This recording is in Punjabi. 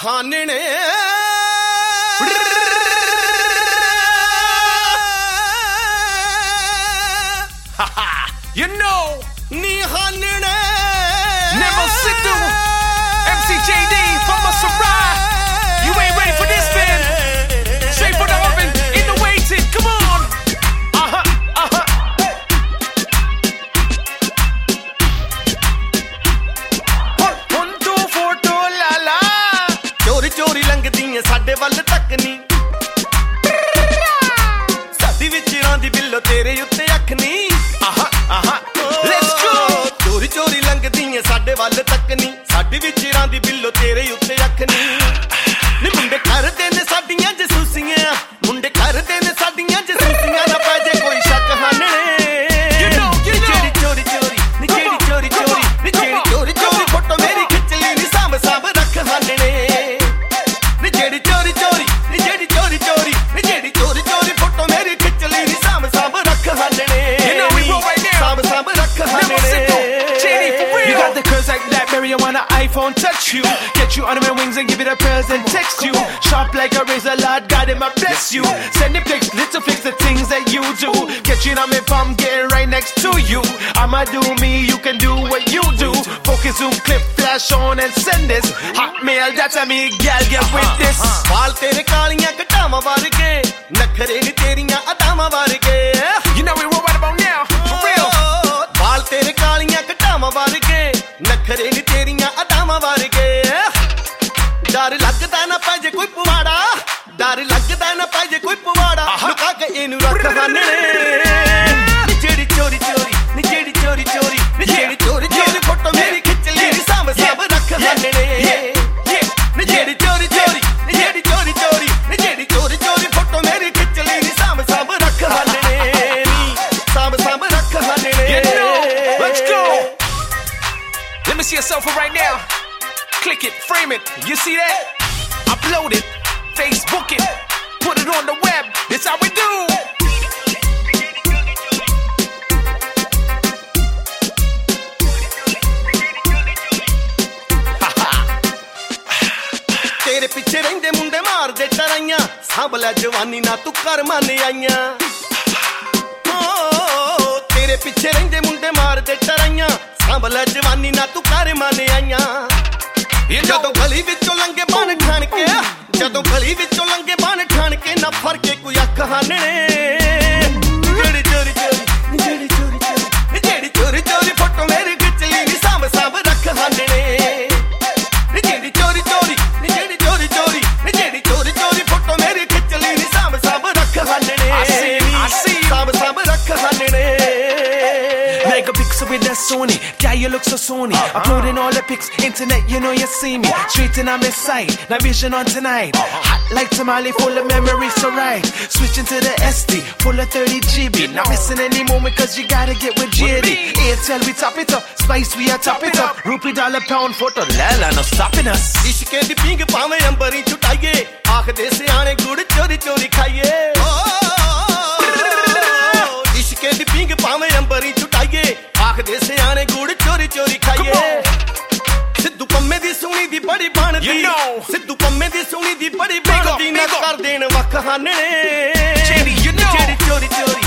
ਹਾਨਣੇ You know, ਨੀ ਹਾਨਣੇ never sit through MCJD from a Sarai. You ain't ready for this, man. Straight from the oven, in the waiting. Come on. One, two, four, two, la la. ਚੋਰੀ ਚੋਰੀ ਲੰਘਦੀਆਂ ਸਾਡੇ ਵੱਲ ਤੱਕ ਨੀ ਸਾਡੀ ਵਿਚਾਰਾਂ ਦੀ ਬਿੱਲੋ ਤੇਰੇ ਉੱਤੇ ਅੱਖ ਨੀ Let's go. ਚੋਰੀ ਚੋਰੀ ਲੰਘਦੀਆਂ ਸਾਡੇ ਵੱਲ ਤੱਕ ਨੀ ਸਾਡੀ ਵਿਚਾਰਾਂ ਦੀ ਬਿੱਲੋ ਤੇਰੇ ਉੱਤੇ ਅੱਖ ਨੀ ਨੀ ਮੁੰਡੇ ਕਰਦੇ ਨੇ ਸਾਡੀਆਂ ਜਸੂਸੀਆਂ ਮੁੰਡੇ ਕਰਦੇ ਨੇ ਸਾਡੀਆਂ ਜਸੂਸੀਆਂ ਨਾ ਪੈ ਜੇ ਕੋਈ ਸ਼ੱਕ ਹਾਨਣੇ ਜਿਹੜੀ ਚੋਰੀ ਚੋਰੀ ਨੀ ਜਿਹੜੀ ਚੋਰੀ ਚੋਰੀ ਨੀ ਜਿਹੜੀ ਚੋਰੀ ਚੋਰੀ ਫੋਟੋ ਮੇਰੀ ਖਿੱਚ ਲਈ ਨੀ ਸਾਂਭ ਸਾਂਭ ਰੱਖ ਹਾਨਣੇ ਨੀ ਜਿਹੜੀ ਚੋਰੀ ਚੋਰੀ ਨੀ ਜਿਹੜੀ ਚੋਰੀ ਚੋਰੀ ਨੀ ਜਿਹੜੀ ਚੋਰੀ ਚੋਰੀ ਫੋਟੋ ਮੇਰੀ ਖਿੱਚ ਲਈ ਨੀ ਸਾਂਭ ਸਾਂਭ ਰੱਖ ਹਾਨਣੇ ਸਾਂਭ ਸਾਂਭ ਰੱਖ ਹਾਨਣੇ You got the curves like BlackBerry, I wanna iPhone touch you. Get you under my wings and give it a present, text you. Sharp like a razor, Lord God, Him I bless you. Send the pics, little fix the things that you do. Get you on my palm, getting right next to you. I'ma do me, you can do what you do. Focus, zoom, clip, flash on and send this. Hotmail, that's a me, gal, get with this. ਵਾਲ ਤੇਰੇ ਕਾਲੀਆਂ ਘਟਾਵਾਂ ਵਰਗੇ ਨਖਰੇ ਨੀ ਤੇਰੀਆਂ ਅਦਾਵਾਂ ਵਰਗੇ You know we roll right about now, for real. ਵਾਲ ਤੇਰੇ ਕਾਲੀਆਂ ਘਟਾਵਾਂ ਵਰਗੇ ਨਖਰੇ ਨੀ ਤੇਰੀਆਂ ਅਦਾਵਾਂ ਵਰਗੇ ਡਰ ਲੱਗਦਾ ਨਾ ਪੈ ਜੇ ਕੋਈ ਪਵਾੜਾ ਡਰ ਲੱਗਦਾ ਨਾ ਪੈ ਜੇ ਕੋਈ ਪਵਾੜਾ ਲੁਕਾ ਕੇ ਇਹਨੂੰ ਰੱਖ ਹਾਨਣੇ ਨੀ ਜਿਹੜੀ ਚੋਰੀ ਚੋਰੀ ਨੀ ਜਿਹੜੀ ਚੋਰੀ ਚੋਰੀ ਨੀ ਜਿਹੜੀ ਚੋਰੀ ਚੋਰੀ ਫੋਟੋ ਮੇਰੀ ਖਿੱਚ ਲਈ ਨੀ ਸਾਂਭ ਸਾਂਭ ਰੱਖ ਹਾਨਣੇ ਨੀ ਜਿਹੜੀ ਚੋਰੀ ਚੋਰੀ ਨੀ ਜਿਹੜੀ ਚੋਰੀ ਚੋਰੀ ਨੀ ਜਿਹੜੀ ਚੋਰੀ ਚੋਰੀ ਫੋਟੋ ਮੇਰੀ ਖਿੱਚ ਲਈ ਨੀ ਸਾਂਭ ਸਾਂਭ ਰੱਖ ਹਾਨਣੇ ਨੀ ਸਾਂਭ ਸਾਂਭ ਰੱਖ ਹਾਨਣੇ Let's go. Let me see a selfie right now. Click it, frame it. You see that? Upload it, Facebook it, put it on the web. It's how we do. ਤੇਰੇ ਪਿੱਛੇ ਰਹਿੰਦੇ ਮੁੰਡੇ ਮਾਰਦੇ ਟਰਾਈਆਂ ਸਾਂਭ ਲੈ ਜਵਾਨੀ ਨਾ ਤੂੰ ਕਰ ਮੰਨ ਆਈਆਂ ਤੇਰੇ ਪਿੱਛੇ ਰਹਿੰਦੇ ਮੁੰਡੇ ਮਾਰਦੇ ਟਰਾਈਆਂ ਸਾਂਭ ਲੈ ਜਵਾਨੀ ਨਾ ਤੂੰ ਕਰ ਮੰਨ ਆਈਆਂ ਜਦੋਂ ਗਲੀ ਵਿੱਚੋਂ ਲੰਘੇ ਬਣ ਠਾਣ ਕੇ ਜਦੋਂ ਗਲੀ ਵਿੱਚੋਂ ਲੰਘੇ ਬਣ ਠਾਣ ਕੇ ਨਾ ਫੜ ਕੇ ਕੋਈ ਅੱਖ ਹਾਨਣੇ ਜਿਹੜੀ ਚੋਰੀ ਚੋਰੀ ਜਿਹੜੀ ਚੋਰੀ ਚੋਰੀ ਜਿਹੜੀ ਚੋਰੀ ਚੋਰੀ ਫੋਟੋ ਮੇਰੀ ਖਿੱਚ ਲਈ ਨੀ ਸਾਂਭ ਸਾਂਭ ਰੱਖ ਹਾਨਣੇ ਜਿਹੜੀ ਚੋਰੀ ਚੋਰੀ ਜਿਹੜੀ ਚੋਰੀ ਚੋਰੀ ਜਿਹੜੀ ਚੋਰੀ ਚੋਰੀ ਫੋਟੋ ਮੇਰੀ ਖਿੱਚ ਲਈ ਨੀ ਸਾਂਭ ਸਾਂਭ ਰੱਖ ਹਾਨਣੇ ਸਾਂਭ ਸਾਂਭ ਰੱਖ ਹਾਨਣੇ Mega pixel with that Sony, yeah you look so Sony. Uploading all the pics, internet you know you see me. Straight in on my side, now vision on tonight. Hot like tamale, full of memories so right. Switching to the SD, full of 30 GB. Not missing any moment cause you gotta get with JD. Airtel we top it up, Spice we are top it up. Rupee dollar pound photo, lala no stopping us. ਇਸ਼ਕੇ ਦੀ ਪਿੰਗ ਭਾਵੇਂ ਅੰਬਰੀ ਛੁਟਾਈਏ ਆਖਦੇ ਸਿਆਣੇ ਗੁੜ ਚੋਰੀ ਚੋਰੀ ਖਾਈਏ ਇਸ਼ਕੇ ਦੀ ਪਿੰਗ ਭਾਵੇਂ ਅੰਬਰੀ ਛੁਟਾਈਏ ਆਖਦੇ ਸਿਆਣੇ ਗੁੜ ਚੋਰੀ ਚੋਰੀ ਖਾਈਏ ਸਿੱਧੂ ਪੰਮੇ ਦੀ ਸੋਹਣੀ ਦੀ ਬੜੀ ਬਣਦੀ ਸਿੱਧੂ ਪੰਮੇ ਦੀ ਸੋਹਣੀ ਦੀ ਬੜੀ ਬਣਦੀ ਨਾ ਕਰ ਦੇਣ ਵੱਖ ਹਾਨਣੇ ਜਿਹੜੀ ਚੋਰੀ ਚੋਰੀ